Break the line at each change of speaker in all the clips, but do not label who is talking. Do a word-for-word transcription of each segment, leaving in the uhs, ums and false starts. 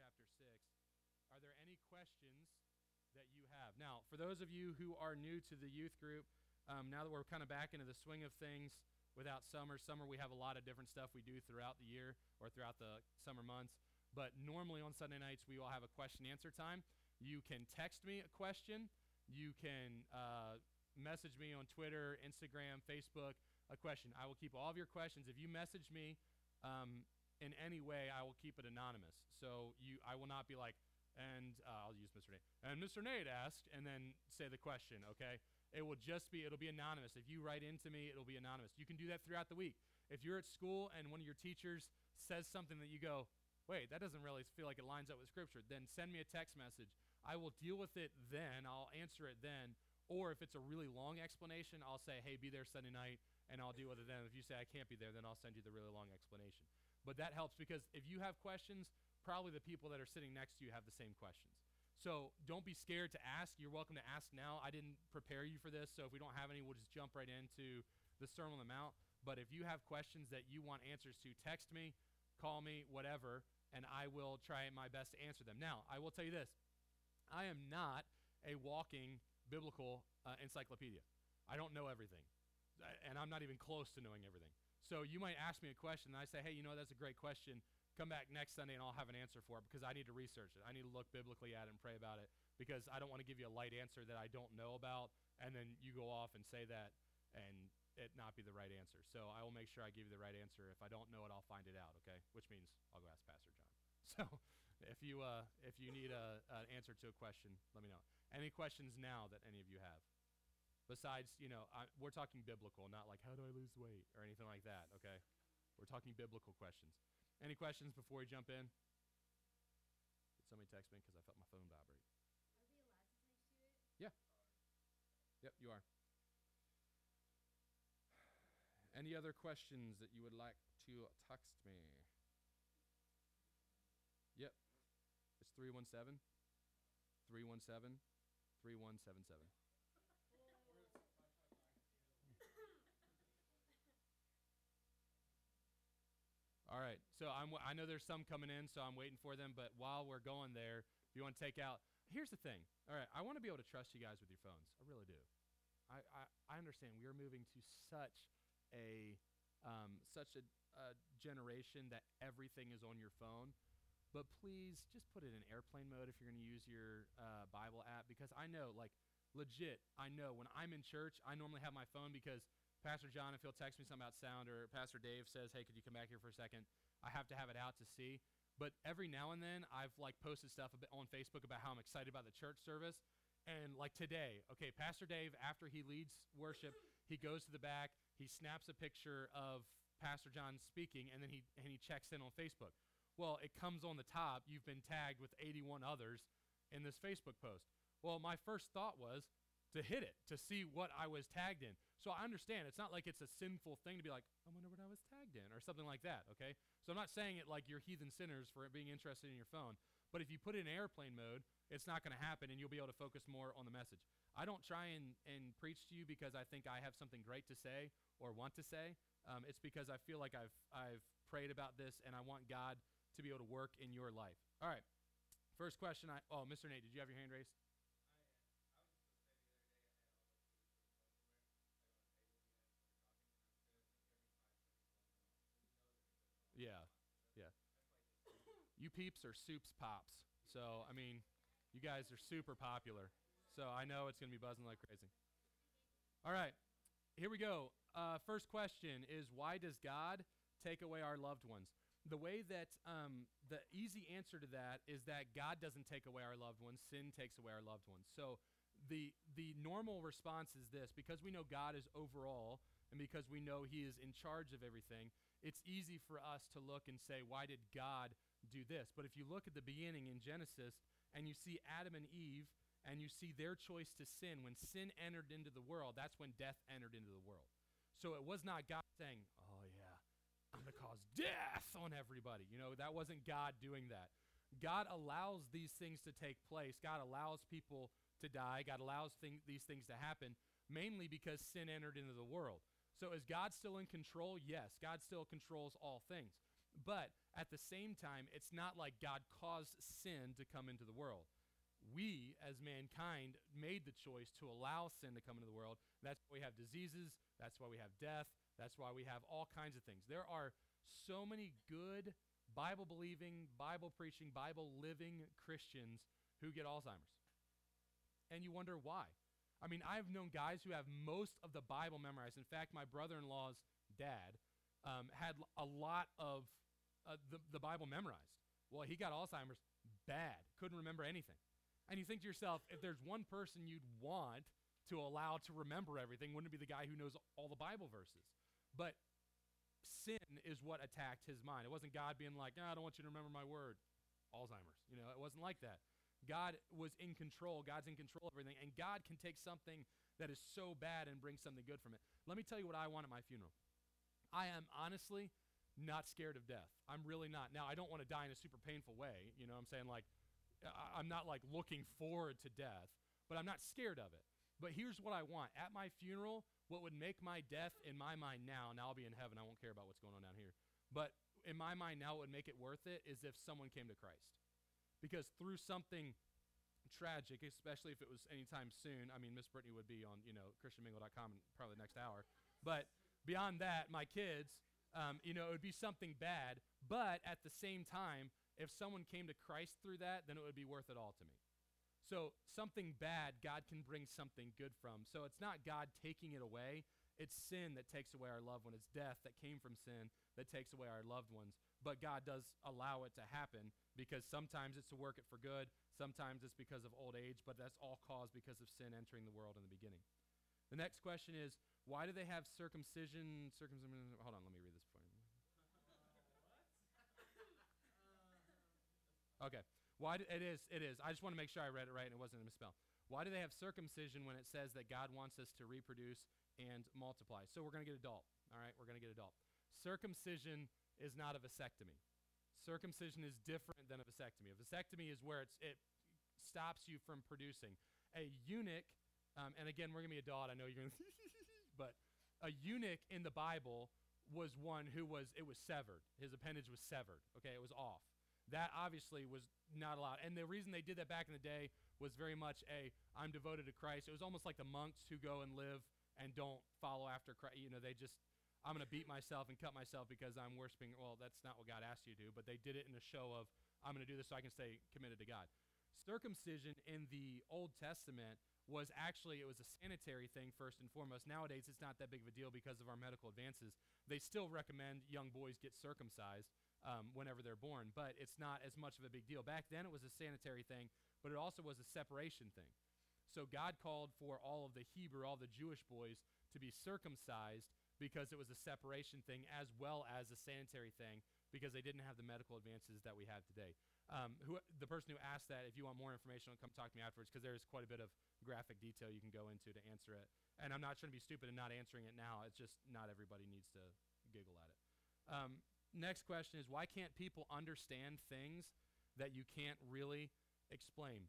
chapter six. Are there any questions that you have? Now, for those of you who are new to the youth group, um, now that we're kind of back into the swing of things without summer, summer we have a lot of different stuff we do throughout the year or throughout the summer months. But normally on Sunday nights, we will have a question answer time. You can text me a question. You can uh, message me on Twitter, Instagram, Facebook, a question. I will keep all of your questions. If you message me um, in any way, I will keep it anonymous. So you, I will not be like, and uh, I'll use Mister Nate. And Mister Nate asked, and then say the question, okay? It will just be, it'll be anonymous. If you write into me, it'll be anonymous. You can do that throughout the week. If you're at school and one of your teachers says something that you go, wait, that doesn't really feel like it lines up with Scripture, then send me a text message. I will deal with it then. I'll answer it then. Or if it's a really long explanation, I'll say, hey, be there Sunday night, and I'll deal with it then. If you say I can't be there, then I'll send you the really long explanation. But that helps because if you have questions, probably the people that are sitting next to you have the same questions. So don't be scared to ask. You're welcome to ask now. I didn't prepare you for this, so if we don't have any, we'll just jump right into the Sermon on the Mount. But if you have questions that you want answers to, text me, call me, whatever, and I will try my best to answer them. Now, I will tell you this. I am not a walking biblical uh, encyclopedia. I don't know everything, and I'm not even close to knowing everything. So you might ask me a question, and I say, hey, you know, that's a great question. Come back next Sunday, and I'll have an answer for it because I need to research it. I need to look biblically at it and pray about it because I don't want to give you a light answer that I don't know about, and then you go off and say that and it not be the right answer. So I will make sure I give you the right answer. If I don't know it, I'll find it out, okay? Which means I'll go ask Pastor John. So if you uh, if you need a, an answer to a question, let me know. Any questions now that any of you have? Besides, you know, I, we're talking biblical, not like how do I lose weight or anything like that, okay? We're talking biblical questions. Any questions before we jump in? Did somebody text me because I felt my phone vibrate?
Are we allowed to text you it?
Yeah. Yep, you are. Any other questions that you would like to text me? Yep. It's three one seven, three one seven, three one seven seven. All right, so I'm, I know there's some coming in, so I'm waiting for them, but while we're going there, if you want to take out, here's the thing. All right, I want to be able to trust you guys with your phones. I really do. I, I, I understand we are moving to such a um, such a, a generation that everything is on your phone, but please just put it in airplane mode if you're going to use your uh, Bible app, because I know, like, legit, I know when I'm in church, I normally have my phone because Pastor John, if he'll text me something about sound, or Pastor Dave says, hey, could you come back here for a second? I have to have it out to see. But every now and then, I've like posted stuff a bit on Facebook about how I'm excited about the church service. And like today, okay, Pastor Dave, after he leads worship, he goes to the back, he snaps a picture of Pastor John speaking, and then he and he checks in on Facebook. Well, it comes on the top, you've been tagged with eighty-one others in this Facebook post. Well, my first thought was, to hit it, to see what I was tagged in. So I understand. It's not like it's a sinful thing to be like, I wonder what I was tagged in, or something like that, okay? So I'm not saying it like you're heathen sinners for it being interested in your phone. But if you put it in airplane mode, it's not going to happen, and you'll be able to focus more on the message. I don't try and, and preach to you because I think I have something great to say or want to say. Um, it's because I feel like I've, I've prayed about this, and I want God to be able to work in your life. All right. First question. I Oh, Mister Nate, did you have your hand raised? Yeah, yeah. You peeps are soups pops. So, I mean, you guys are super popular. So I know it's going to be buzzing like crazy. All right, here we go. Uh, first question is, why does God take away our loved ones? The way that, um, the easy answer to that is that God doesn't take away our loved ones. Sin takes away our loved ones. So the the normal response is this: because we know God is overall, and because we know he is in charge of everything, it's easy for us to look and say, why did God do this? But if you look at the beginning in Genesis and you see Adam and Eve and you see their choice to sin, when sin entered into the world, that's when death entered into the world. So it was not God saying, oh yeah, I'm going to cause death on everybody. You know, that wasn't God doing that. God allows these things to take place. God allows people to die. God allows thing, these things to happen, mainly because sin entered into the world. So is God still in control? Yes, God still controls all things. But at the same time, it's not like God caused sin to come into the world. We, as mankind, made the choice to allow sin to come into the world. That's why we have diseases. That's why we have death. That's why we have all kinds of things. There are so many good Bible-believing, Bible-preaching, Bible-living Christians who get Alzheimer's. And you wonder why. I mean, I've known guys who have most of the Bible memorized. In fact, my brother-in-law's dad um, had a lot of uh, the, the Bible memorized. Well, he got Alzheimer's bad, couldn't remember anything. And you think to yourself, if there's one person you'd want to allow to remember everything, wouldn't it be the guy who knows all the Bible verses? But sin is what attacked his mind. It wasn't God being like, no, I don't want you to remember my word. Alzheimer's. You know, it wasn't like that. God was in control. God's in control of everything. And God can take something that is so bad and bring something good from it. Let me tell you what I want at my funeral. I am honestly not scared of death. I'm really not. Now, I don't want to die in a super painful way. You know what I'm saying? Like, I- I'm not like looking forward to death, but I'm not scared of it. But here's what I want. At my funeral, what would make my death in my mind now, now I'll be in heaven, I won't care about what's going on down here, but in my mind now what would make it worth it is if someone came to Christ. Because through something tragic, especially if it was anytime soon, I mean, Miss Brittany would be on, you know, christian mingle dot com in probably the next hour. But beyond that, my kids, um, you know, it would be something bad. But at the same time, if someone came to Christ through that, then it would be worth it all to me. So something bad, God can bring something good from. So it's not God taking it away. It's sin that takes away our loved one. It's death that came from sin that takes away our loved ones. But God does allow it to happen because sometimes it's to work it for good. Sometimes it's because of old age, but that's all caused because of sin entering the world in the beginning. The next question is, why do they have circumcision? Circumcision. Hold on, let me read this for you. Okay. Why do, it is, it is. I just want to make sure I read it right and it wasn't a misspell. Why do they have circumcision when it says that God wants us to reproduce and multiply? So we're going to get adult, all right? We're going to get adult. Circumcision is not a vasectomy. Circumcision is different than a vasectomy. A vasectomy is where it's, it stops you from producing. A eunuch, um, and again, we're going to be adult. I know you're going to, but a eunuch in the Bible was one who was, it was severed. His appendage was severed, okay? It was off. That obviously was not allowed. And the reason they did that back in the day was very much a, I'm devoted to Christ. It was almost like the monks who go and live and don't follow after Christ. You know, they just, I'm going to beat myself and cut myself because I'm worshiping. Well, that's not what God asked you to do, but they did it in a show of, I'm going to do this so I can stay committed to God. Circumcision in the Old Testament was actually, it was a sanitary thing first and foremost. Nowadays, it's not that big of a deal because of our medical advances. They still recommend young boys get circumcised Um, whenever they're born, but it's not as much of a big deal. Back then it was a sanitary thing, but it also was a separation thing. So God called for all of the Hebrew, all the Jewish boys to be circumcised because it was a separation thing as well as a sanitary thing because they didn't have the medical advances that we have today. Um, who, the person who asked that, if you want more information, come talk to me afterwards because there's quite a bit of graphic detail you can go into to answer it. And I'm not trying to be stupid and not answering it now. It's just not everybody needs to giggle at it. Um, Next question is, why can't people understand things that you can't really explain?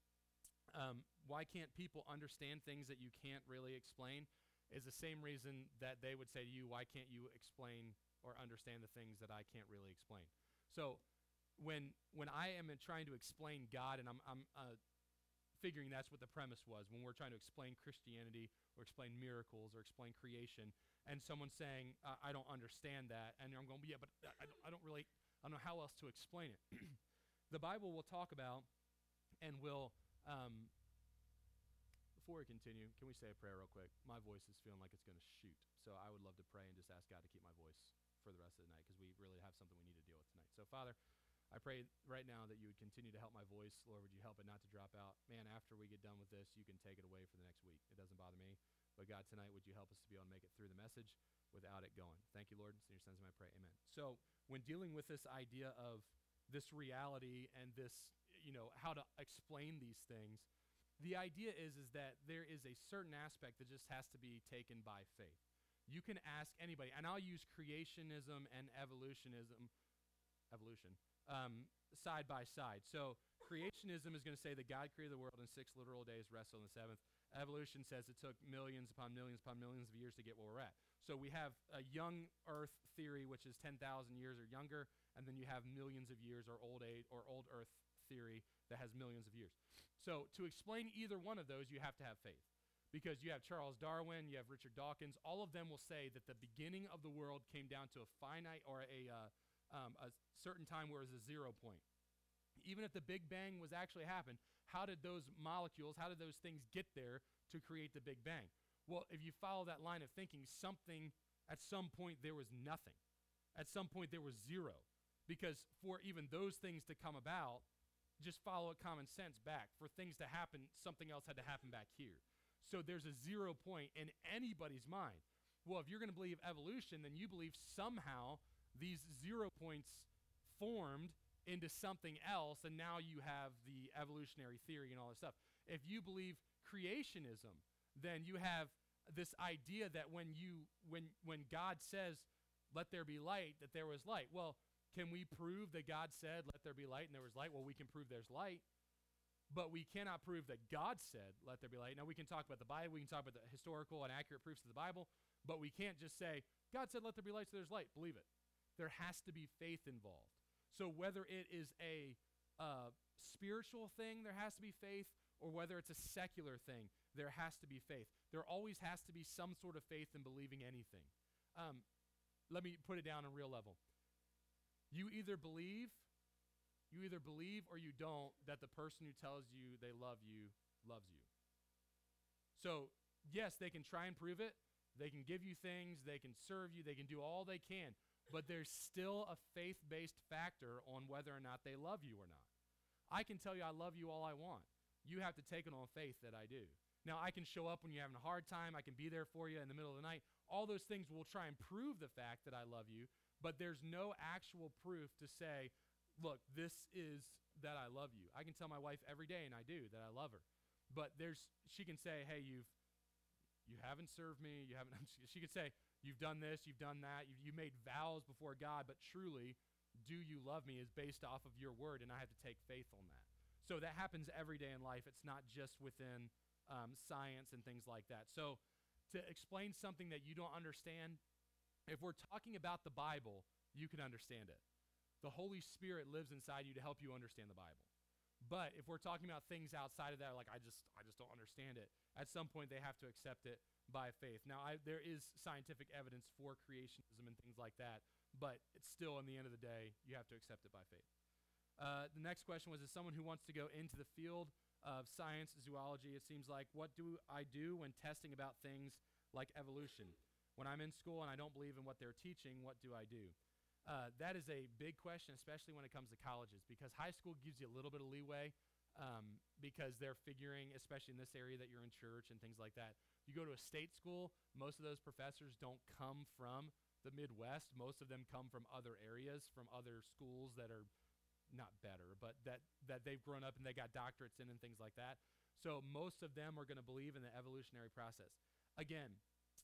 Um, why can't people understand things that you can't really explain? Is the same reason that they would say to you, why can't you explain or understand the things that I can't really explain? So when when I am trying to explain God, and I'm, I'm uh, figuring that's what the premise was, when we're trying to explain Christianity or explain miracles or explain creation, and someone's saying, uh, I don't understand that, and I'm going, yeah, but I don't, I don't really, I don't know how else to explain it. The Bible will talk about, and will, um, before we continue, can we say a prayer real quick? My voice is feeling like it's going to shoot, so I would love to pray and just ask God to keep my voice for the rest of the night, because we really have something we need to deal with tonight. So, Father, I pray right now that you would continue to help my voice. Lord, would you help it not to drop out? Man, after we get done with this, you can take it away for the next week. It doesn't bother me. But God, tonight, would you help us to be able to make it through the message without it going? Thank you, Lord. In your son's name I pray, amen. So when dealing with this idea of this reality and this, you know, how to explain these things, the idea is, is that there is a certain aspect that just has to be taken by faith. You can ask anybody, and I'll use creationism and evolutionism, evolution, um, side by side. So creationism is going to say that God created the world in six literal days, rested on the seventh. Evolution says it took millions upon millions upon millions of years to get where we're at. So we have a young Earth theory, which is ten thousand years or younger, and then you have millions of years or old age or old Earth theory that has millions of years. So to explain either one of those, you have to have faith, because you have Charles Darwin, you have Richard Dawkins. All of them will say that the beginning of the world came down to a finite or a uh, um, a certain time where it was a zero point. Even if the Big Bang was actually happened, how did those molecules, how did those things get there to create the Big Bang? Well, if you follow that line of thinking, something, at some point there was nothing. At some point there was zero. Because for even those things to come about, just follow it common sense back. For things to happen, something else had to happen back here. So there's a zero point in anybody's mind. Well, if you're going to believe evolution, then you believe somehow these zero points formed into something else, and now you have the evolutionary theory and all this stuff. If you believe creationism, then you have this idea that when you when when God says, "Let there be light," that there was light. Well, can we prove that God said, "Let there be light," and there was light? Well, we can prove there's light, but we cannot prove that God said, "Let there be light." Now, we can talk about the Bible, we can talk about the historical and accurate proofs of the Bible, but we can't just say, "God said, let there be light, so there's light." Believe it. There has to be faith involved. So whether it is a uh, spiritual thing, there has to be faith, or whether it's a secular thing, there has to be faith. There always has to be some sort of faith in believing anything. Um, let me put it down on a real level. You either believe, you either believe or you don't that the person who tells you they love you loves you. So yes, they can try and prove it. They can give you things. They can serve you. They can do all they can. But there's still a faith-based factor on whether or not they love you or not. I can tell you I love you all I want. You have to take it on faith that I do. Now, I can show up when you're having a hard time. I can be there for you in the middle of the night. All those things will try and prove the fact that I love you, but there's no actual proof to say, look, this is that I love you. I can tell my wife every day, and I do, that I love her. But there's, she can say, hey, you've, you haven't served me. You haven't, she could say, you've done this, you've done that, you you made vows before God, but truly, do you love me is based off of your word, and I have to take faith on that. So that happens every day in life. It's not just within um, science and things like that. So to explain something that you don't understand, if we're talking about the Bible, you can understand it. The Holy Spirit lives inside you to help you understand the Bible. But if we're talking about things outside of that, like I just I just don't understand it, at some point they have to accept it by faith. Now, I, there is scientific evidence for creationism and things like that, but it's still, in the end of the day, you have to accept it by faith. Uh, the next question was, as someone who wants to go into the field of science, zoology, it seems like, what do I do when testing about things like evolution? When I'm in school and I don't believe in what they're teaching, what do I do? Uh, that is a big question, especially when it comes to colleges, because high school gives you a little bit of leeway um, because they're figuring, especially in this area, that you're in church and things like that. You go to a state school, most of those professors don't come from the Midwest. Most of them come from other areas, from other schools that are not better, but that, that they've grown up and they got doctorates in and things like that. So most of them are going to believe in the evolutionary process. Again,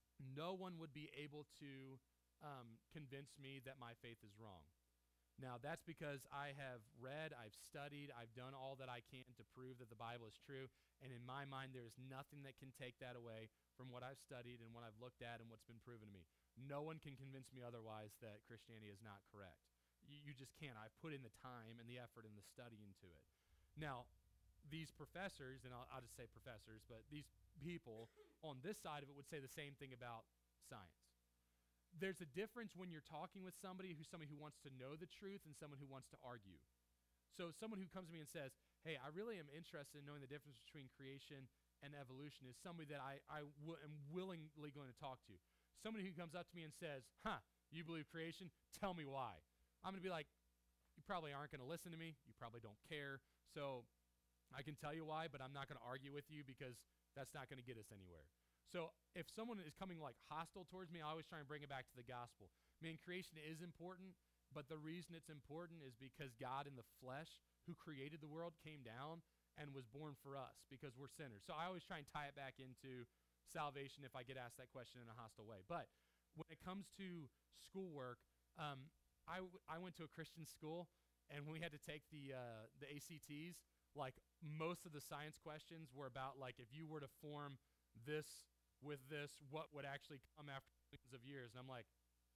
no one would be able to um, convince me that my faith is wrong. Now, that's because I have read, I've studied, I've done all that I can to prove that the Bible is true, and in my mind, there is nothing that can take that away from what I've studied and what I've looked at and what's been proven to me. No one can convince me otherwise that Christianity is not correct. You, you just can't. I've put in the time and the effort and the study into it. Now, these professors, and I'll, I'll just say professors, but these people on this side of it would say the same thing about science. There's a difference when you're talking with somebody who's somebody who wants to know the truth and someone who wants to argue. So someone who comes to me and says, hey, I really am interested in knowing the difference between creation and evolution is somebody that I, I w- am willingly going to talk to. Somebody who comes up to me and says, huh, you believe creation? Tell me why. I'm going to be like, you probably aren't going to listen to me. You probably don't care. So I can tell you why, but I'm not going to argue with you because that's not going to get us anywhere. So if someone is coming like hostile towards me, I always try and bring it back to the gospel. I mean, creation is important, but the reason it's important is because God in the flesh, who created the world, came down and was born for us because we're sinners. So I always try and tie it back into salvation if I get asked that question in a hostile way. But when it comes to schoolwork, um, I, w- I went to a Christian school, and when we had to take the uh, the A C Ts, like most of the science questions were about like if you were to form this with this, what would actually come after millions of years. And I'm like,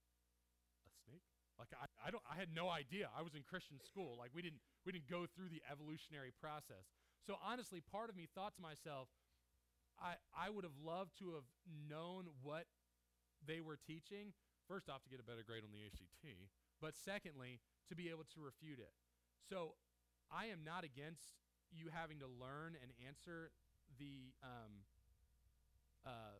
a snake? Like I, I don't I had no idea. I was in Christian school. Like we didn't we didn't go through the evolutionary process. So honestly, part of me thought to myself, I I would have loved to have known what they were teaching. First off, to get a better grade on the A C T, but secondly, to be able to refute it. So I am not against you having to learn and answer the um, uh,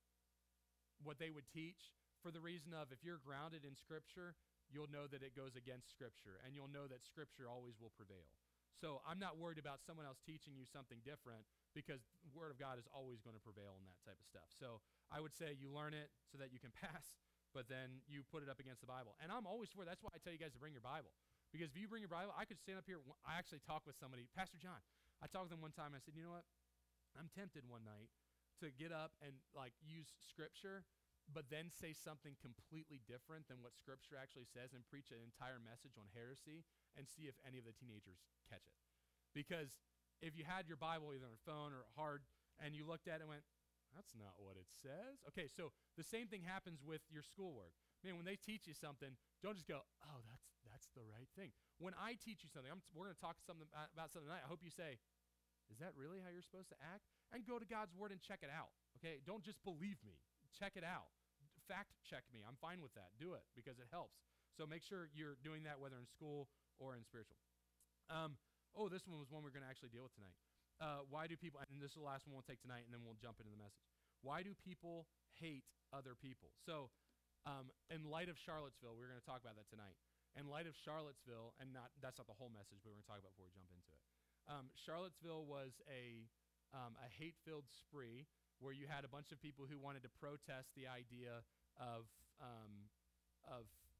what they would teach, for the reason of if you're grounded in Scripture, you'll know that it goes against Scripture, and you'll know that Scripture always will prevail. So I'm not worried about someone else teaching you something different, because the Word of God is always going to prevail in that type of stuff. So I would say you learn it so that you can pass, but then you put it up against the Bible. And I'm always for that's why I tell you guys to bring your Bible. Because if you bring your Bible, I could stand up here. I actually talked with somebody, Pastor John. I talked with him one time. I said, you know what? I'm tempted one night to get up and like use Scripture, but then say something completely different than what Scripture actually says and preach an entire message on heresy and see if any of the teenagers catch it. Because if you had your Bible either on your phone or hard and you looked at it and went, that's not what it says. Okay, so the same thing happens with your schoolwork. Man, when they teach you something, don't just go, oh, that's that's the right thing. When I teach you something, I'm, we're going to talk something about, about something tonight. I hope you say, is that really how you're supposed to act? And go to God's Word and check it out, okay? Don't just believe me. Check it out. Fact check me. I'm fine with that. Do it because it helps. So make sure you're doing that whether in school or in spiritual. Um, oh, this one was one we're going to actually deal with tonight. Uh, why do people, and this is the last one we'll take tonight, and then we'll jump into the message. Why do people hate other people? So um, in light of Charlottesville, we're going to talk about that tonight. In light of Charlottesville, and not that's not the whole message, but we're going to talk about before we jump into it. Um, Charlottesville was a um, a hate-filled spree where you had a bunch of people who wanted to protest the idea of um, of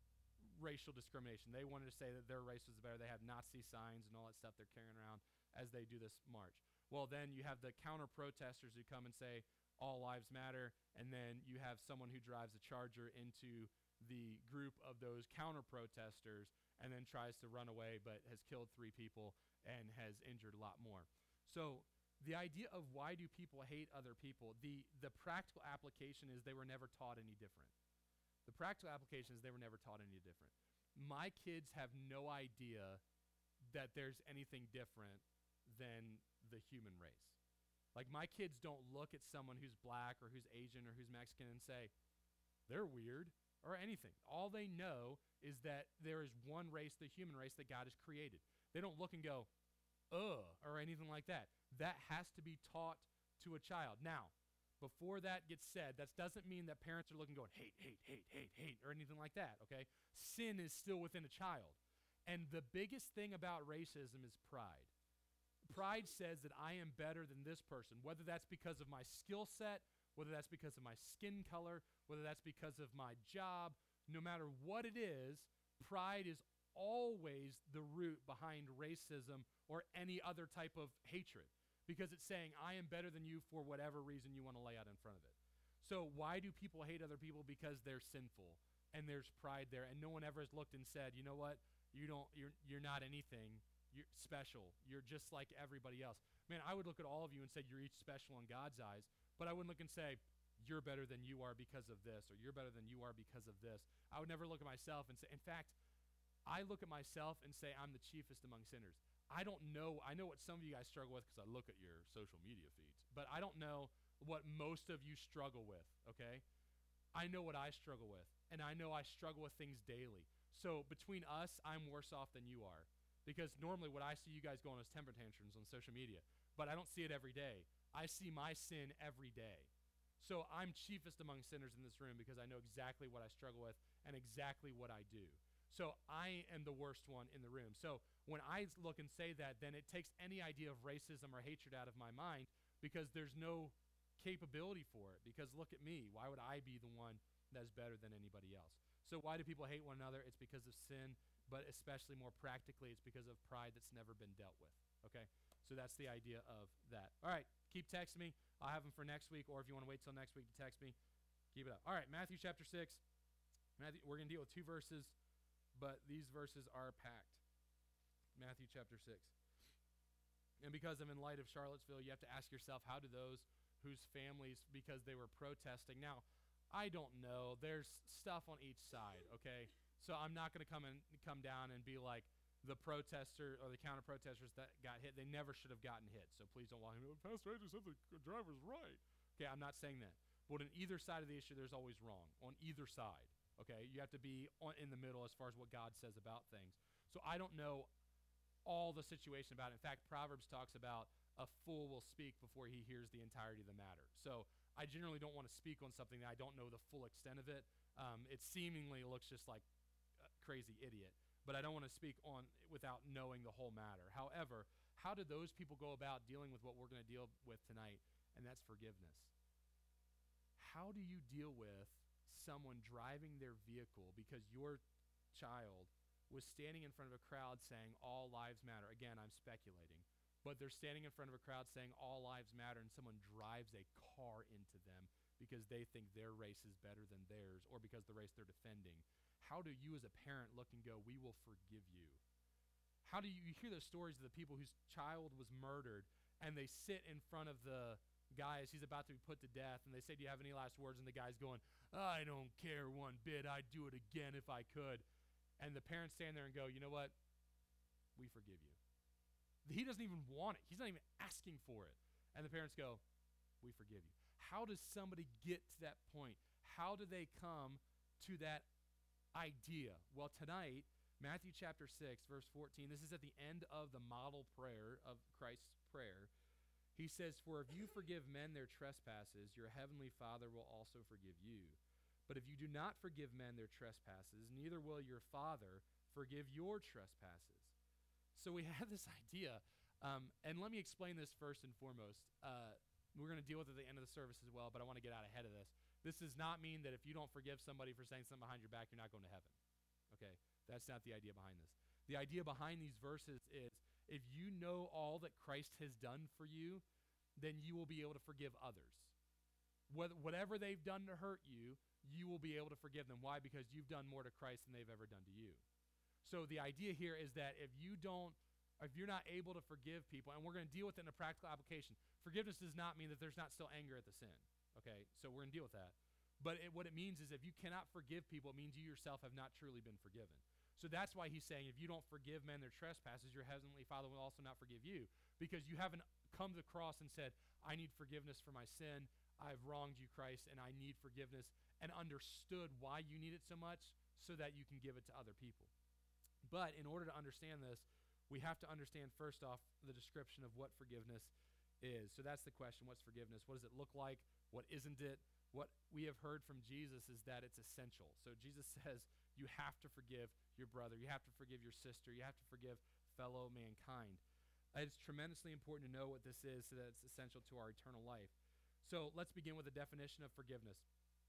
racial discrimination. They wanted to say that their race was better. They have Nazi signs and all that stuff they're carrying around as they do this march. Well, then you have the counter-protesters who come and say, all lives matter, and then you have someone who drives a Charger into the group of those counter-protesters and then tries to run away but has killed three people and has injured a lot more. So the idea of why do people hate other people, the, the practical application is they were never taught any different. The practical application is they were never taught any different. My kids have no idea that there's anything different than the human race. Like my kids don't look at someone who's black or who's Asian or who's Mexican and say, they're weird or anything. All they know is that there is one race, the human race, that God has created. They don't look and go, ugh, or anything like that. That has to be taught to a child. Now, before that gets said, that doesn't mean that parents are looking going, hate, hate, hate, hate, hate, or anything like that, okay? Sin is still within a child. And the biggest thing about racism is pride. Pride says that I am better than this person, whether that's because of my skill set, whether that's because of my skin color, whether that's because of my job, no matter what it is, pride is always the root behind racism or any other type of hatred, because it's saying I am better than you for whatever reason you want to lay out in front of it. So why do people hate other people? Because they're sinful and there's pride there, and no one ever has looked and said, you know what, you don't, you're you're not anything. You're special. You're just like everybody else. Man, I would look at all of you and say you're each special in God's eyes, but I wouldn't look and say you're better than you are because of this, or you're better than you are because of this. I would never look at myself and say, in fact, I look at myself and say I'm the chiefest among sinners. I don't know. I know what some of you guys struggle with because I look at your social media feeds, but I don't know what most of you struggle with, okay? I know what I struggle with, and I know I struggle with things daily. So between us, I'm worse off than you are. Because normally what I see you guys going is temper tantrums on social media, but I don't see it every day. I see my sin every day. So I'm chiefest among sinners in this room because I know exactly what I struggle with and exactly what I do. So I am the worst one in the room. So when I look and say that, then it takes any idea of racism or hatred out of my mind because there's no capability for it. Because look at me. Why would I be the one that's better than anybody else? So why do people hate one another? It's because of sin, but especially more practically, it's because of pride that's never been dealt with, okay? So that's the idea of that. All right, keep texting me. I'll have them for next week, or if you want to wait till next week to text me, keep it up. All right, Matthew chapter six. Matthew, we're going to deal with two verses, but these verses are packed. Matthew chapter six. And because I'm in light of Charlottesville, you have to ask yourself, how do those whose families, because they were protesting. Now, I don't know. There's stuff on each side, okay? So I'm not going to come and come down and be like the protester or the counter protesters that got hit. They never should have gotten hit. So please don't walk in. Oh, Pastor Andrew said the driver's right. Okay, I'm not saying that. But on either side of the issue, there's always wrong. On either side, okay? You have to be on, in the middle as far as what God says about things. So I don't know all the situation about it. In fact, Proverbs talks about a fool will speak before he hears the entirety of the matter. So I generally don't want to speak on something that I don't know the full extent of it. Um, it seemingly looks just like a crazy idiot, but I don't want to speak on without knowing the whole matter. However, how do those people go about dealing with what we're going to deal with tonight, and that's forgiveness? How do you deal with someone driving their vehicle because your child was standing in front of a crowd saying all lives matter? Again, I'm speculating. But they're standing in front of a crowd saying all lives matter, and someone drives a car into them because they think their race is better than theirs or because the race they're defending. How do you as a parent look and go, we will forgive you? How do you, you hear those stories of the people whose child was murdered, and they sit in front of the guy as he's about to be put to death, and they say, do you have any last words? And the guy's going, I don't care one bit. I'd do it again if I could. And the parents stand there and go, you know what? We forgive you. He doesn't even want it. He's not even asking for it. And the parents go, we forgive you. How does somebody get to that point? How do they come to that idea? Well, tonight, Matthew chapter six, verse fourteen, this is at the end of the model prayer of Christ's prayer. He says, for if you forgive men their trespasses, your heavenly Father will also forgive you. But if you do not forgive men their trespasses, neither will your Father forgive your trespasses. So we have this idea, um, and let me explain this first and foremost. Uh, we're going to deal with it at the end of the service as well, but I want to get out ahead of this. This does not mean that if you don't forgive somebody for saying something behind your back, you're not going to heaven. Okay? That's not the idea behind this. The idea behind these verses is if you know all that Christ has done for you, then you will be able to forgive others. Whatever they've done to hurt you, you will be able to forgive them. Why? Because you've done more to Christ than they've ever done to you. So the idea here is that if you don't, if you're not able to forgive people, and we're going to deal with it in a practical application. Forgiveness does not mean that there's not still anger at the sin. Okay, so we're going to deal with that. But it, what it means is if you cannot forgive people, it means you yourself have not truly been forgiven. So that's why he's saying if you don't forgive men their trespasses, your heavenly Father will also not forgive you, because you haven't come to the cross and said, I need forgiveness for my sin. I've wronged you, Christ, and I need forgiveness, and understood why you need it so much so that you can give it to other people. But in order to understand this, we have to understand first off the description of what forgiveness is. So that's the question, what's forgiveness? What does it look like? What isn't it? What we have heard from Jesus is that it's essential. So Jesus says you have to forgive your brother. You have to forgive your sister. You have to forgive fellow mankind. It's tremendously important to know what this is so that it's essential to our eternal life. So let's begin with a definition of forgiveness.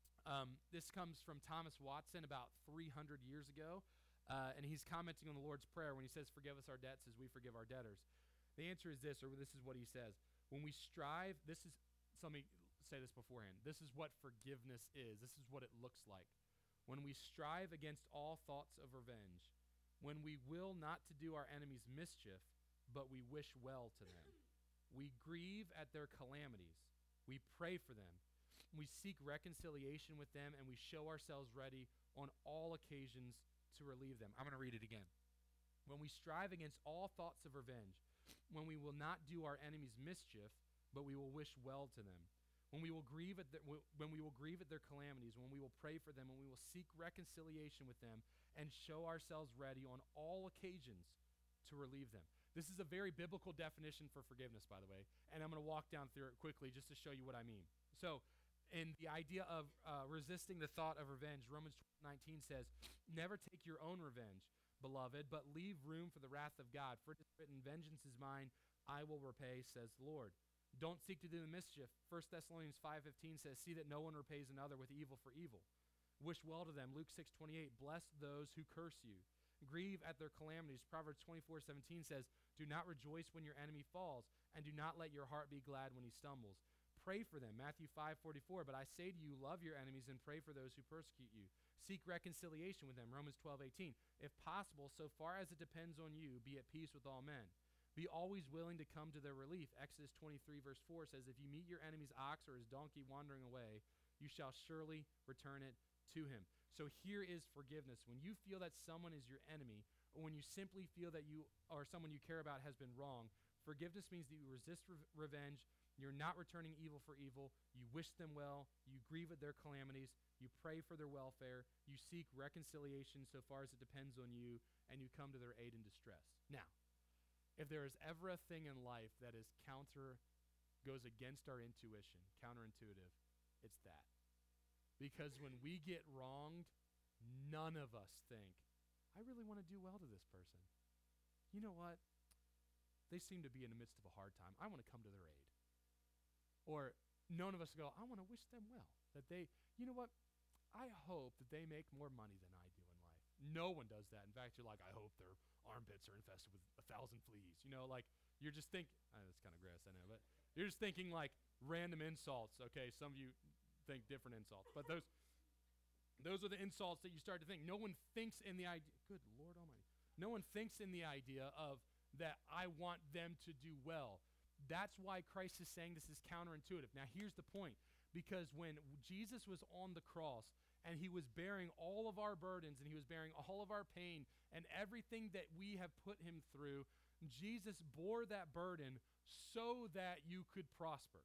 Um, this comes from Thomas Watson about three hundred years ago. Uh, and he's commenting on the Lord's Prayer when he says, forgive us our debts as we forgive our debtors. The answer is this, or this is what he says. When we strive, this is, so let me say this beforehand. This is what forgiveness is. This is what it looks like. When we strive against all thoughts of revenge, when we will not to do our enemies mischief, but we wish well to them. We grieve at their calamities. We pray for them. We seek reconciliation with them, and we show ourselves ready on all occasions to relieve them. I'm going to read it again. When we strive against all thoughts of revenge, when we will not do our enemies mischief, but we will wish well to them, when we will grieve at their, when we will grieve at their calamities, when we will pray for them, when we will seek reconciliation with them, and show ourselves ready on all occasions to relieve them. This is a very biblical definition for forgiveness, by the way, and I'm going to walk down through it quickly just to show you what I mean. So, in the idea of uh, resisting the thought of revenge, Romans nineteen says, never take your own revenge, beloved, but leave room for the wrath of God. For it is written, vengeance is mine, I will repay, says the Lord. Don't seek to do the mischief. First Thessalonians five fifteen says, see that no one repays another with evil for evil. Wish well to them. Luke six twenty-eight, bless those who curse you. Grieve at their calamities. Proverbs twenty-four seventeen says, do not rejoice when your enemy falls, and do not let your heart be glad when he stumbles. Pray for them. Matthew five forty-four, but I say to you, love your enemies and pray for those who persecute you. Seek reconciliation with them. Romans twelve eighteen. If possible, so far as it depends on you, be at peace with all men. Be always willing to come to their relief. Exodus twenty-three verse four says, if you meet your enemy's ox or his donkey wandering away, you shall surely return it to him. So here is forgiveness. When you feel that someone is your enemy, or when you simply feel that you or someone you care about has been wrong, forgiveness means that you resist re- revenge. You're not returning evil for evil. You wish them well. You grieve at their calamities. You pray for their welfare. You seek reconciliation so far as it depends on you, and you come to their aid in distress. Now, if there is ever a thing in life that is counter, goes against our intuition, counterintuitive, it's that. Because when we get wronged, none of us think, I really want to do well to this person. You know what? They seem to be in the midst of a hard time. I want to come to their aid. Or none of us go, I want to wish them well. That they, you know what? I hope that they make more money than I do in life. No one does that. In fact, you're like, I hope their armpits are infested with a thousand fleas. You know, like you're just thinking, uh, that's kind of gross, I know, but you're just thinking like random insults. Okay, some of you think different insults, but those those are the insults that you start to think. No one thinks in the idea, good Lord Almighty, no one thinks in the idea of that I want them to do well. That's why Christ is saying this is counterintuitive. Now, here's the point. Because when Jesus was on the cross and he was bearing all of our burdens and he was bearing all of our pain and everything that we have put him through, Jesus bore that burden so that you could prosper.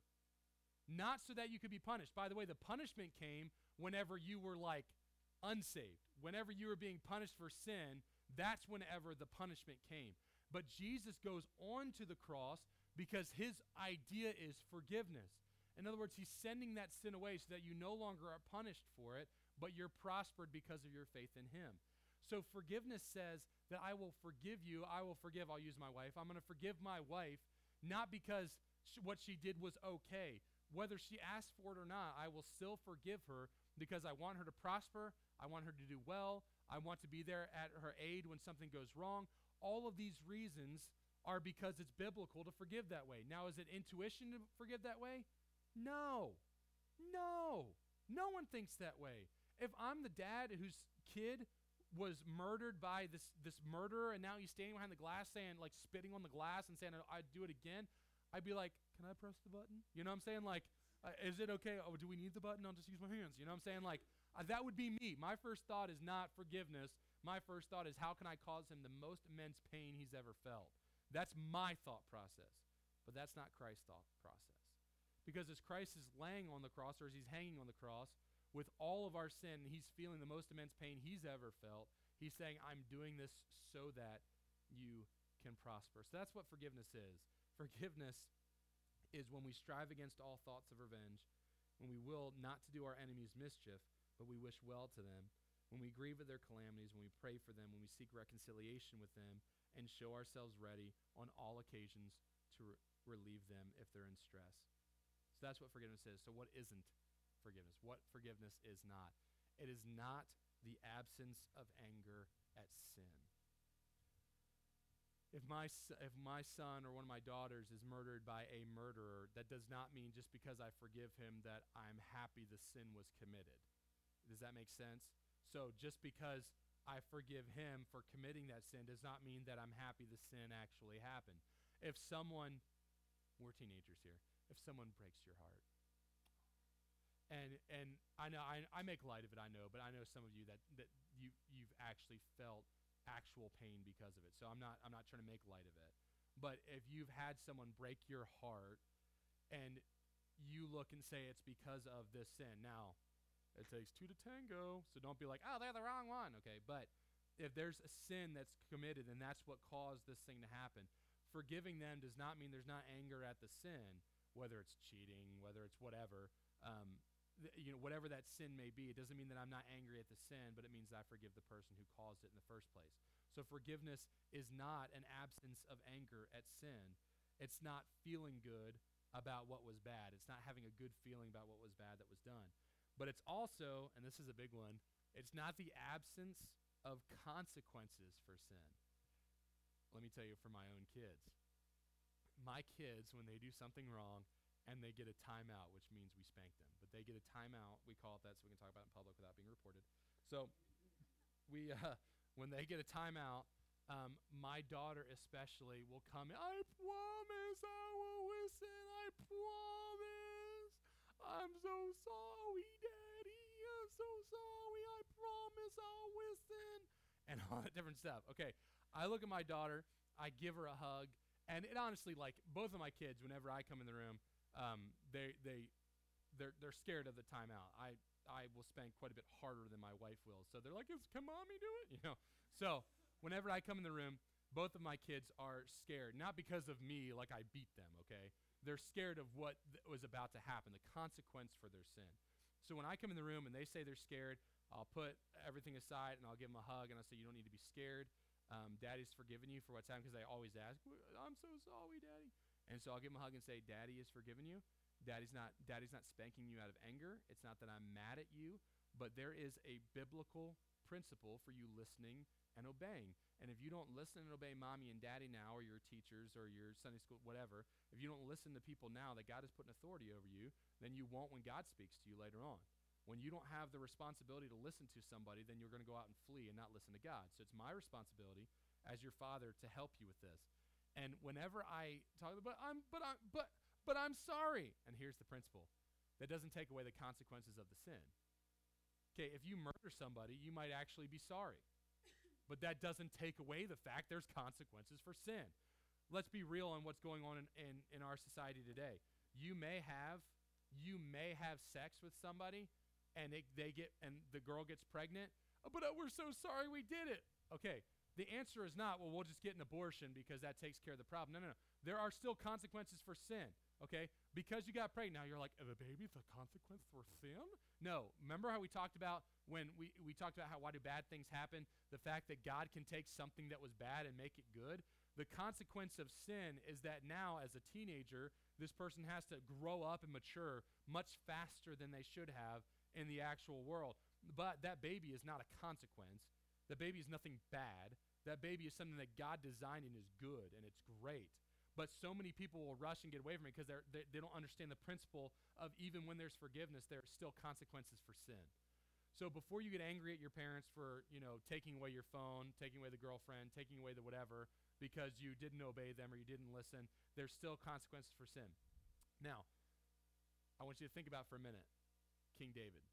Not so that you could be punished. By the way, the punishment came whenever you were like unsaved. Whenever you were being punished for sin, that's whenever the punishment came. But Jesus goes on to the cross because his idea is forgiveness. In other words, he's sending that sin away so that you no longer are punished for it, but you're prospered because of your faith in him. So forgiveness says that I will forgive you. I will forgive. I'll use my wife. I'm going to forgive my wife, not because sh- what she did was okay. Whether she asked for it or not, I will still forgive her because I want her to prosper. I want her to do well. I want to be there at her aid when something goes wrong. All of these reasons are because it's biblical to forgive that way. Now, is it intuition to forgive that way? No. No. No one thinks that way. If I'm the dad whose kid was murdered by this, this murderer and now he's standing behind the glass saying, like spitting on the glass and saying, I'd do it again, I'd be like, can I press the button? You know what I'm saying? Like, uh, is it okay? Oh, do we need the button? I'll just use my hands. You know what I'm saying? Like, uh, that would be me. My first thought is not forgiveness. My first thought is how can I cause him the most immense pain he's ever felt? That's my thought process. But that's not Christ's thought process. Because as Christ is laying on the cross, or as he's hanging on the cross, with all of our sin, he's feeling the most immense pain he's ever felt. He's saying, I'm doing this so that you can prosper. So that's what forgiveness is. Forgiveness is when we strive against all thoughts of revenge, when we will not to do our enemies mischief, but we wish well to them, when we grieve at their calamities, when we pray for them, when we seek reconciliation with them, and show ourselves ready on all occasions to re- relieve them if they're in stress. So that's what forgiveness is. So what isn't forgiveness? What forgiveness is not? It is not the absence of anger at sin. If my if my son or one of my daughters is murdered by a murderer, that does not mean just because I forgive him that I'm happy the sin was committed. Does that make sense? So just because I forgive him for committing that sin does not mean that I'm happy the sin actually happened. If someone, we're teenagers here, if someone breaks your heart, and and I know I, I make light of it, I know, but I know some of you that, that you you've actually felt actual pain because of it. So I'm not I'm not trying to make light of it. But if you've had someone break your heart and you look and say it's because of this sin, now it takes two to tango, so don't be like, oh, they're the wrong one. Okay, but if there's a sin that's committed and that's what caused this thing to happen, forgiving them does not mean there's not anger at the sin, whether it's cheating, whether it's whatever, um, th- you know, whatever that sin may be. It doesn't mean that I'm not angry at the sin, but it means that I forgive the person who caused it in the first place. So forgiveness is not an absence of anger at sin. It's not feeling good about what was bad. It's not having a good feeling about what was bad that was done. But it's also, and this is a big one, it's not the absence of consequences for sin. Let me tell you, for my own kids. My kids, when they do something wrong and they get a timeout, which means we spank them, but they get a timeout, we call it that so we can talk about it in public without being reported. So we, uh, when they get a timeout, um, my daughter especially will come in, I promise I will listen, I promise. I'm so sorry, Daddy. I'm so sorry. I promise I'll listen. And all that different stuff. Okay, I look at my daughter. I give her a hug. And it honestly, like, both of my kids, whenever I come in the room, um, they, they, they're, they're scared of the timeout. I, I will spank quite a bit harder than my wife will. So they're like, "Is, can mommy do it?" You know? So whenever I come in the room, both of my kids are scared. Not because of me, like I beat them, okay? They're scared of what th- was about to happen, the consequence for their sin. So when I come in the room and they say they're scared, I'll put everything aside and I'll give them a hug and I'll say, "You don't need to be scared. Um, Daddy's forgiven you for what's happened," because they always ask, "I'm so sorry, Daddy." And so I'll give them a hug and say, "Daddy has forgiven you. Daddy's not Daddy's not spanking you out of anger. It's not that I'm mad at you, but there is a biblical principle for you listening and obeying. And if you don't listen and obey mommy and daddy now, or your teachers or your Sunday school, whatever, if you don't listen to people now that God has put an authority over you, then you won't when God speaks to you later on. When you don't have the responsibility to listen to somebody, then you're going to go out and flee and not listen to God. So it's my responsibility as your father to help you with this. And whenever I talk, but I'm, but I'm, but, but I'm sorry. And here's the principle: that doesn't take away the consequences of the sin. Okay, if you murder somebody, you might actually be sorry. But that doesn't take away the fact there's consequences for sin. Let's be real on what's going on in, in, in our society today. You may have you may have sex with somebody and it, they get and the girl gets pregnant. "Oh, but uh, we're so sorry we did it." Okay, the answer is not, "Well, we'll just get an abortion because that takes care of the problem." No, no, no. There are still consequences for sin. Okay, because you got pregnant, now you're like, "The baby's a consequence for sin?" No, remember how we talked about when we, we talked about how why do bad things happen? The fact that God can take something that was bad and make it good. The consequence of sin is that now, as a teenager, this person has to grow up and mature much faster than they should have in the actual world. But that baby is not a consequence. The baby is nothing bad. That baby is something that God designed and is good, and it's great. But so many people will rush and get away from it because they're, they they don't understand the principle of even when there's forgiveness, there are still consequences for sin. So before you get angry at your parents for, you know, taking away your phone, taking away the girlfriend, taking away the whatever, because you didn't obey them or you didn't listen, there's still consequences for sin. Now, I want you to think about for a minute King David.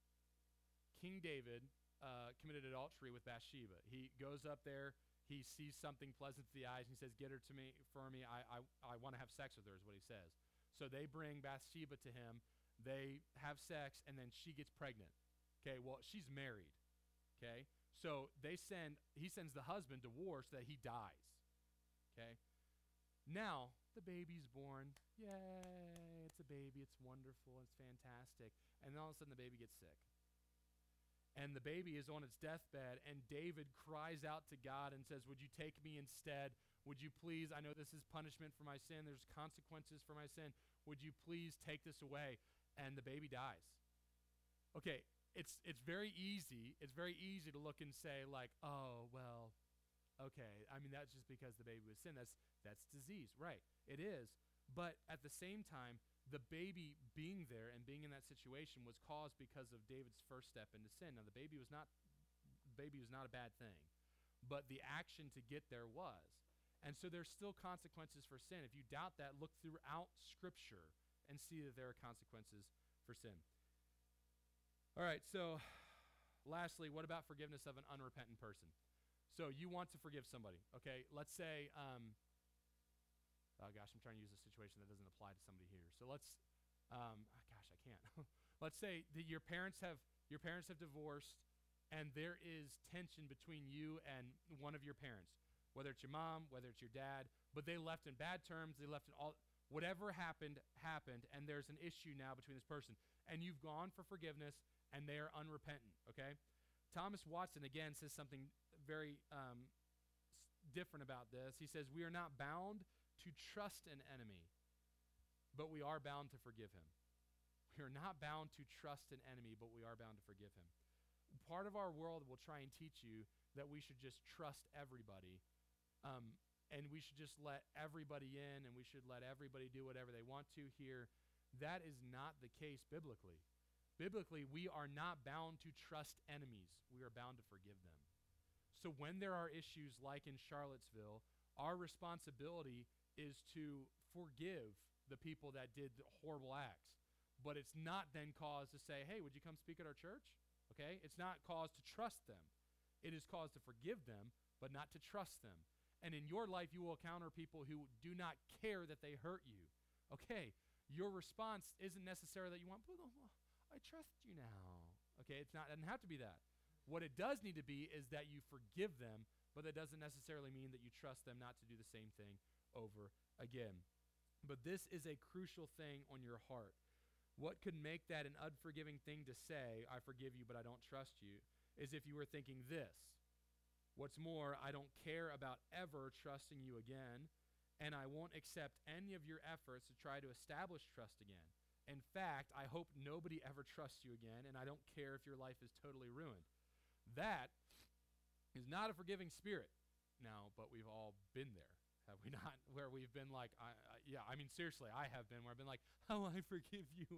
King David uh, committed adultery with Bathsheba. He goes up there. He sees something pleasant to the eyes, and he says, "Get her to me, for me. I, I, I want to have sex with her," is what he says. So they bring Bathsheba to him. They have sex, and then she gets pregnant. Okay, well, she's married. Okay, so they send, he sends the husband to war so that he dies. Okay, now the baby's born. Yay, it's a baby. It's wonderful. It's fantastic. And then all of a sudden the baby gets sick. And the baby is on its deathbed, and David cries out to God and says, "Would you take me instead? Would you please, I know this is punishment for my sin. There's consequences for my sin. Would you please take this away?" And the baby dies. Okay, it's it's very easy. It's very easy to look and say, like, "Oh, well, okay. I mean, that's just because the baby was sin. That's that's disease." Right, it is. But at the same time, the baby being there and being in that situation was caused because of David's first step into sin. Now, the baby was not baby was not a bad thing, but the action to get there was. And so there's still consequences for sin. If you doubt that, look throughout Scripture and see that there are consequences for sin. All right, so lastly, what about forgiveness of an unrepentant person? So you want to forgive somebody, okay? Let's say, um, oh gosh, I'm trying to use a situation that doesn't apply to somebody here. So let's, um, oh gosh, I can't. Let's say that your parents have your parents have divorced, and there is tension between you and one of your parents, whether it's your mom, whether it's your dad, but they left in bad terms. They left in all whatever happened happened, and there's an issue now between this person, and you've gone for forgiveness, and they are unrepentant. Okay, Thomas Watson again says something very um, different about this. He says, "We are not bound to trust an enemy, but we are bound to forgive him." We are not bound to trust an enemy, but we are bound to forgive him. Part of our world will try and teach you that we should just trust everybody, um, and we should just let everybody in, and we should let everybody do whatever they want to here. That is not the case biblically. Biblically, we are not bound to trust enemies. We are bound to forgive them. So when there are issues like in Charlottesville, our responsibility is to forgive the people that did the horrible acts. but it's not then cause to say, hey, would you come speak at our church? Okay? It's not cause to trust them. It is cause to forgive them, but not to trust them. And in your life, you will encounter people who do not care that they hurt you. Okay, your response isn't necessarily that you want, well, I trust you now. Okay, it's not, it doesn't have to be that. What it does need to be is that you forgive them, but that doesn't necessarily mean that you trust them not to do the same thing over again. But this is a crucial thing on your heart. What could make that an unforgiving thing to say, I forgive you, but I don't trust you, is if you were thinking this. What's more, I don't care about ever trusting you again, and I won't accept any of your efforts to try to establish trust again. In fact, I hope nobody ever trusts you again, and I don't care if your life is totally ruined. That is not a forgiving spirit. Now, but we've all been there, have we not? Where we've been like, I, I, yeah, I mean, seriously, I have been where I've been like, oh, I forgive you.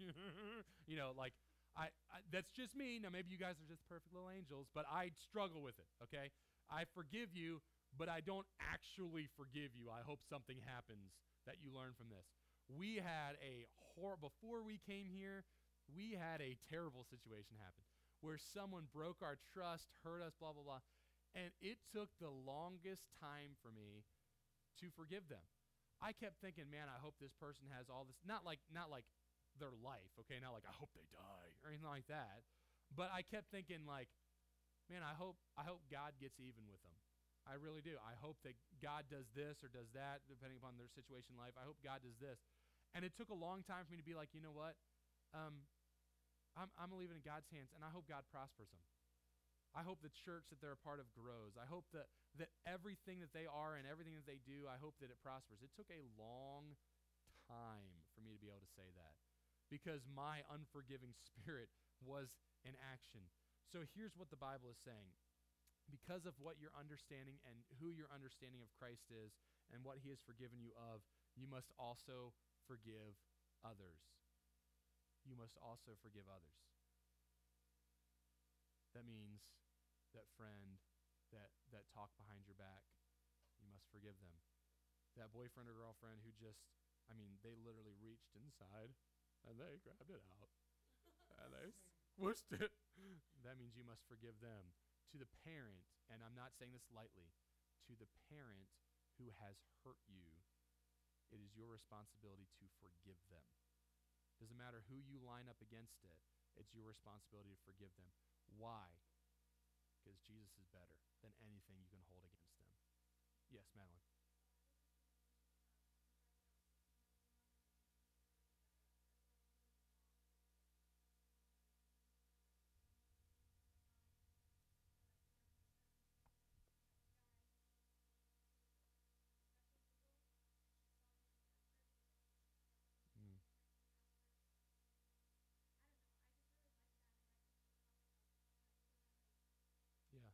You know, like, I, I that's just me. Now, maybe you guys are just perfect little angels, but I struggle with it, okay? I forgive you, but I don't actually forgive you. I hope something happens that you learn from this. We had a hor- before we came here, we had a terrible situation happen where someone broke our trust, hurt us, blah, blah, blah. And it took the longest time for me to forgive them. I kept thinking, man, I hope this person has all this, not like, not like their life, okay? Not like, I hope they die or anything like that. But I kept thinking like, man, I hope, I hope God gets even with them. I really do. I hope that God does this or does that, depending upon their situation in life. I hope God does this. And it took a long time for me to be like, you know what? Um, I'm, I'm going to leave it in God's hands, and I hope God prospers them. I hope the church that they're a part of grows. I hope that, that everything that they are and everything that they do, I hope that it prospers. It took a long time for me to be able to say that because my unforgiving spirit was in action. So here's what the Bible is saying. Because of what your understanding and who your understanding of Christ is and what he has forgiven you of, you must also forgive others. You must also forgive others. That means that friend that, that talk behind your back, you must forgive them. That boyfriend or girlfriend who just, I mean, they literally reached inside and they grabbed it out and they squished it. That means you must forgive them. To the parent, and I'm not saying this lightly, to the parent who has hurt you, it is your responsibility to forgive them. Doesn't matter who you line up against it, it's your responsibility to forgive them. Why? Because Jesus is better than anything you can hold against them. Yes, Madeline. Mm. Yeah.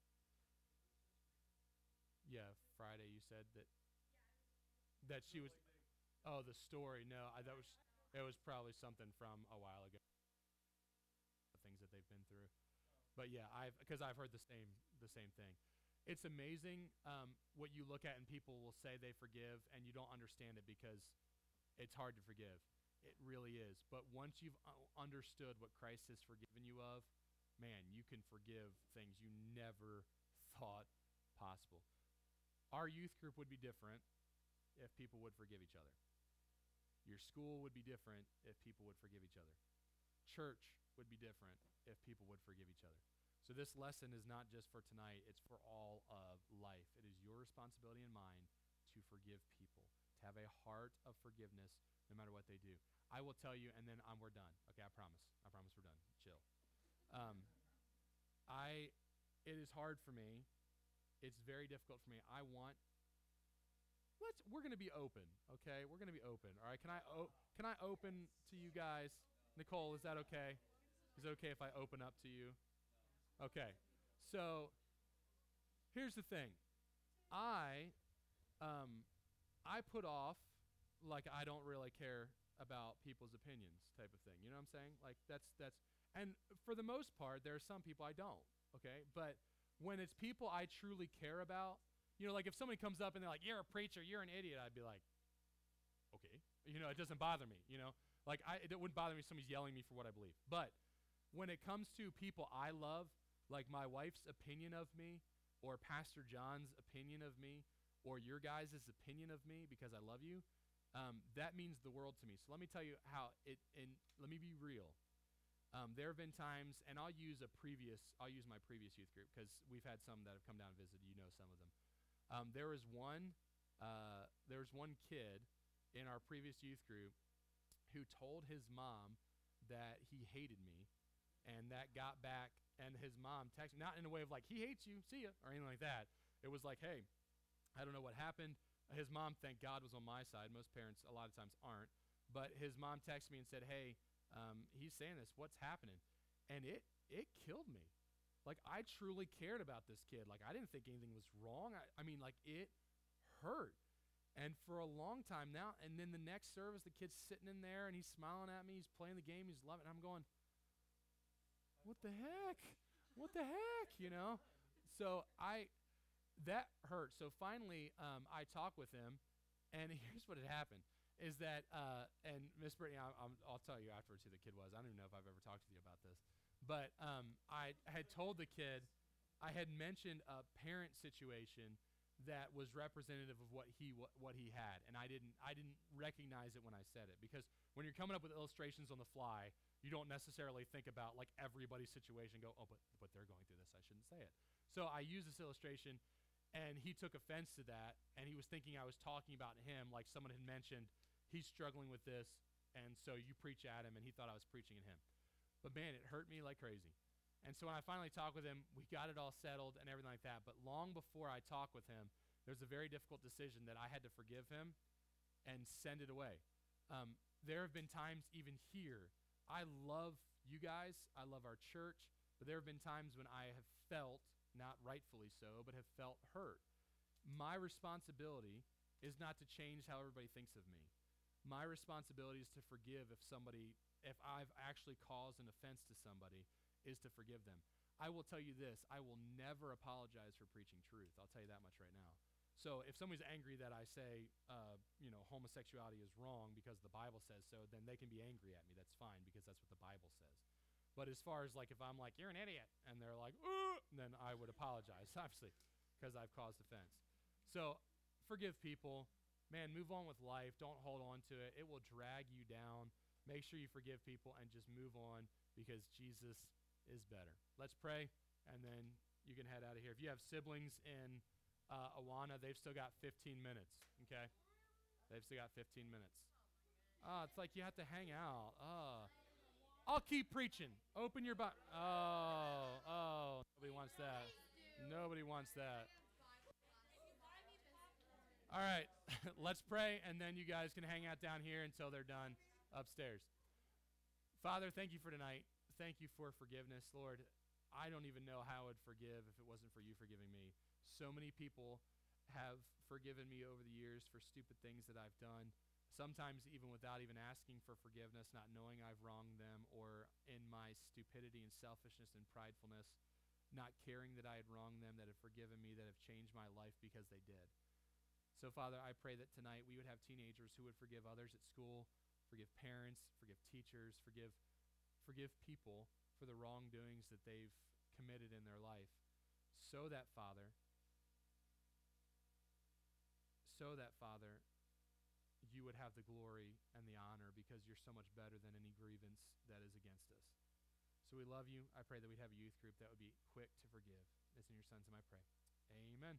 Yeah, Friday you said that that she was oh, the story. No, I, that was it was probably something from a while ago. The things that they've been through. But yeah, I've because I've heard the same the same thing. It's amazing um, what you look at and people will say they forgive and you don't understand it because it's hard to forgive. It really is. But once you've uh, understood what Christ has forgiven you of, man, you can forgive things you never thought possible. Our youth group would be different if people would forgive each other. Your school would be different if people would forgive each other. Church would be different if people would forgive each other. So this lesson is not just for tonight, it's for all of life. It is your responsibility and mine to forgive people, to have a heart of forgiveness no matter what they do. I will tell you, and then um, we're done. Okay, I promise. I promise we're done. Chill. Um, I, it is hard for me. It's very difficult for me. I want, let's, we're going to be open, okay? We're going to be open, all right? Can I, o- can I open to you guys? Nicole, is that okay? Is it okay if I open up to you? Okay. So, here's the thing. I, um, I put off, like, I don't really care about people's opinions type of thing. You know what I'm saying? Like, that's, that's, and for the most part, there are some people I don't, okay? But when it's people I truly care about, you know, like if somebody comes up and they're like, you're a preacher, you're an idiot, I'd be like, okay. You know, it doesn't bother me, you know? Like, I, it wouldn't bother me if somebody's yelling at me for what I believe. But when it comes to people I love, like my wife's opinion of me, or Pastor John's opinion of me, or your guys' opinion of me because I love you, um, that means the world to me. So let me tell you how it, and let me be real. Um, there have been times, and I'll use a previous, I'll use my previous youth group because we've had some that have come down and visited. You know some of them. Um, there was one, uh, there was one kid in our previous youth group who told his mom that he hated me, and that got back, and his mom texted, not in a way of like, he hates you, see ya, or anything like that. It was like, hey, I don't know what happened. His mom, thank God, was on my side. Most parents, a lot of times, aren't. But his mom texted me and said, hey, um, he's saying this. What's happening? And it it killed me. Like, I truly cared about this kid. Like, I didn't think anything was wrong. I, I mean, like, it hurt. And for a long time now, and then the next service, the kid's sitting in there, and he's smiling at me. He's playing the game. He's loving it. I'm going, what the heck? What the heck? You know? So I, that hurt. So finally, um, I talked with him, and here's what had happened. Is that, uh, and Miss Brittany, I, I'm, I'll tell you afterwards who the kid was. I don't even know if I've ever talked to you about this. But um, I had told the kid, I had mentioned a parent situation that was representative of what he what, what he had, and I didn't I didn't recognize it when I said it, because when you're coming up with illustrations on the fly, you don't necessarily think about like everybody's situation. Go, oh, but but they're going through this. I shouldn't say it. So I used this illustration, and he took offense to that, and he was thinking I was talking about him, like someone had mentioned he's struggling with this, and so you preach at him, and he thought I was preaching at him. But man, it hurt me like crazy. And so when I finally talked with him, we got it all settled and everything like that. But long before I talked with him, there was a very difficult decision that I had to forgive him and send it away. Um, there have been times even here, I love you guys, I love our church, but there have been times when I have felt, not rightfully so, but have felt hurt. My responsibility is not to change how everybody thinks of me. My responsibility is to forgive if somebody, if I've actually caused an offense to somebody, is to forgive them. I will tell you this, I will never apologize for preaching truth. I'll tell you that much right now. So if somebody's angry that I say, uh, you know, homosexuality is wrong because the Bible says so, then they can be angry at me. That's fine, because that's what the Bible says. But as far as like if I'm like, you're an idiot, and they're like, ooh, then I would apologize, obviously, because I've caused offense. So forgive people. Man, move on with life. Don't hold on to it. It will drag you down. Make sure you forgive people and just move on, because Jesus is better. Let's pray, and then you can head out of here. If you have siblings in uh, Awana, they've still got fifteen minutes, okay? They've still got fifteen minutes. Oh, it's like you have to hang out. Oh. I'll keep preaching. Open your Bible. Oh, oh. Nobody wants that. Nobody wants that. All right, let's pray, and then you guys can hang out down here until they're done upstairs. Father, thank you for tonight. Thank you for forgiveness, Lord. I don't even know how I would forgive if it wasn't for you forgiving me. So many people have forgiven me over the years for stupid things that I've done, sometimes even without even asking for forgiveness, not knowing I've wronged them, or in my stupidity and selfishness and pridefulness, not caring that I had wronged them, that have forgiven me, that have changed my life because they did. So, Father, I pray that tonight we would have teenagers who would forgive others at school, forgive parents, forgive teachers, forgive Forgive people for the wrongdoings that they've committed in their life, so that, Father, so that, Father, you would have the glory and the honor, because you're so much better than any grievance that is against us. So we love you. I pray that we'd have a youth group that would be quick to forgive. It's in your Son's name I pray. Amen.